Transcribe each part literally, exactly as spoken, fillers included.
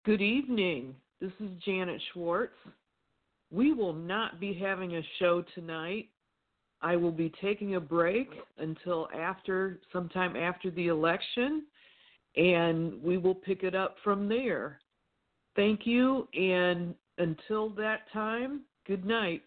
Good evening. This is Janet Schwartz. We will not be having a show tonight. I will be taking a break until after, sometime after the election, and we will pick it up from there. Thank you, and until that time, good night.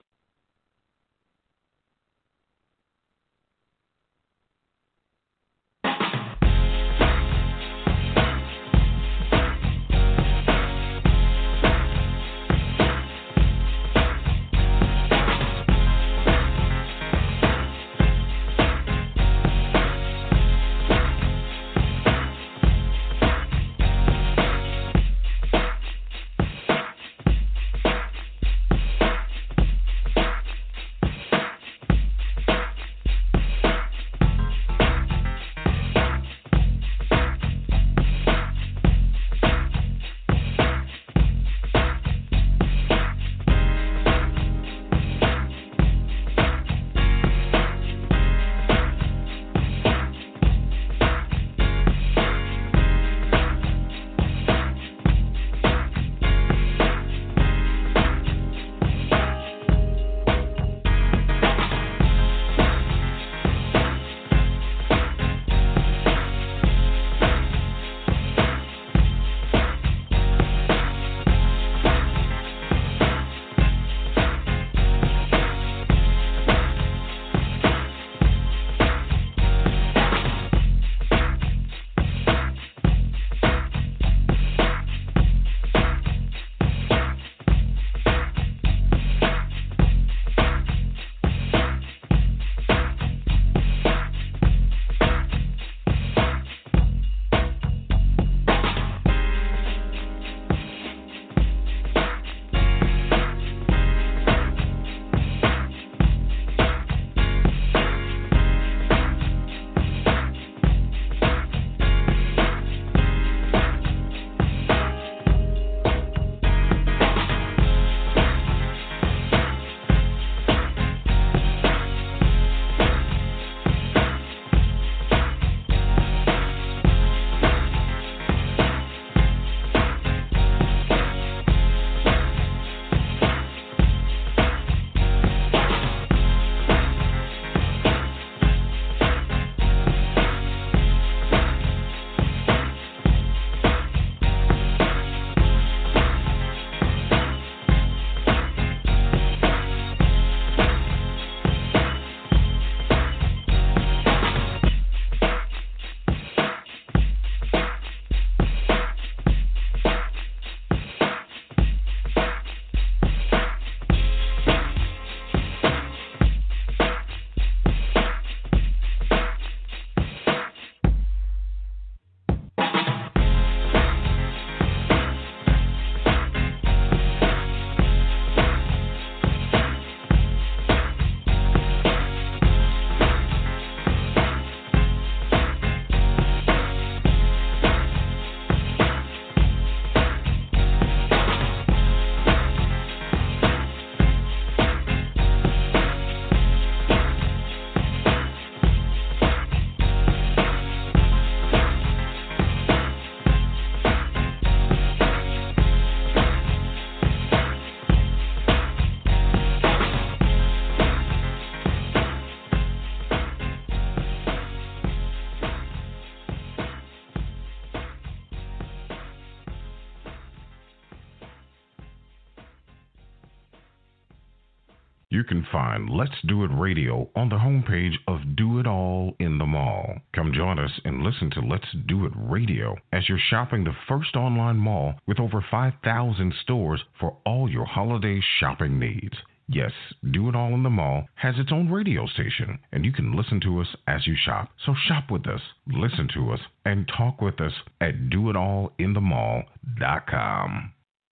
You can find Let's Do It Radio on the homepage of Do It All in the Mall. Come join us and listen to Let's Do It Radio as you're shopping the first online mall with over five thousand stores for all your holiday shopping needs. Yes, Do It All in the Mall has its own radio station, and you can listen to us as you shop. So shop with us, listen to us, and talk with us at do it all in the mall dot com.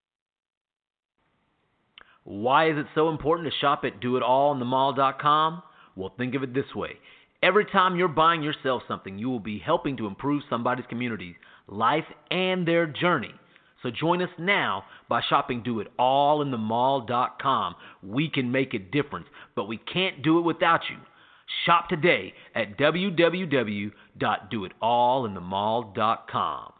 Why is it so important to shop at do it all in the mall dot com? Well, think of it this way. Every time you're buying yourself something, you will be helping to improve somebody's community, life, and their journey. So join us now by shopping Do It All in the mall dot com. We can make a difference, but we can't do it without you. Shop today at w w w dot do it all in the mall dot com.